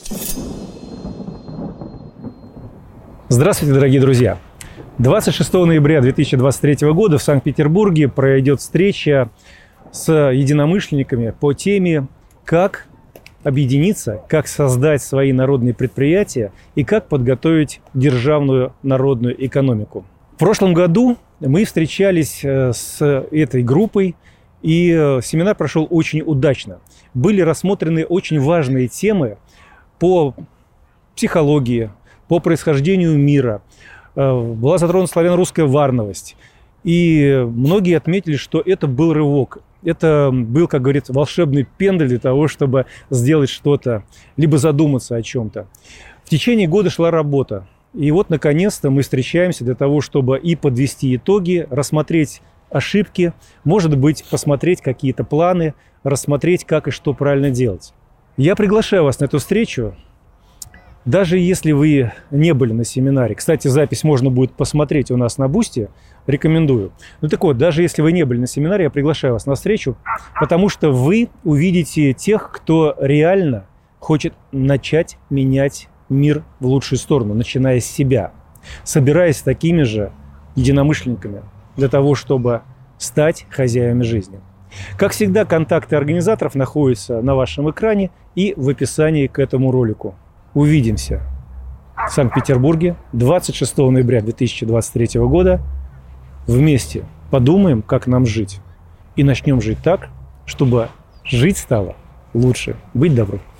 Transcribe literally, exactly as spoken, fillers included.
Здравствуйте, дорогие друзья! двадцать шестого ноября две тысячи двадцать третьего года в Санкт-Петербурге пройдет встреча с единомышленниками по теме «Как объединиться, как создать свои народные предприятия и как подготовить державную народную экономику». В прошлом году мы встречались с этой группой, и семинар прошел очень удачно. Были рассмотрены очень важные темы по психологии, по происхождению мира. Была затронута славяно-русская варновость. И многие отметили, что это был рывок. Это был, как говорится, волшебный пендель для того, чтобы сделать что-то, либо задуматься о чем-то. В течение года шла работа. И вот, наконец-то, мы встречаемся для того, чтобы и подвести итоги, рассмотреть ошибки, может быть, посмотреть какие-то планы, рассмотреть, как и что правильно делать. Я приглашаю вас на эту встречу. Даже если вы не были на семинаре, кстати, запись можно будет посмотреть у нас на Бусти, рекомендую. Ну так вот, даже если вы не были на семинаре, я приглашаю вас на встречу, потому что вы увидите тех, кто реально хочет начать менять мир в лучшую сторону, начиная с себя, собираясь с такими же единомышленниками для того, чтобы стать хозяевами жизни. Как всегда, контакты организаторов находятся на вашем экране и в описании к этому ролику. Увидимся в Санкт-Петербурге двадцать шестого ноября две тысячи двадцать третьего года. Вместе подумаем, как нам жить. И начнем жить так, чтобы жить стало лучше. Быть добру.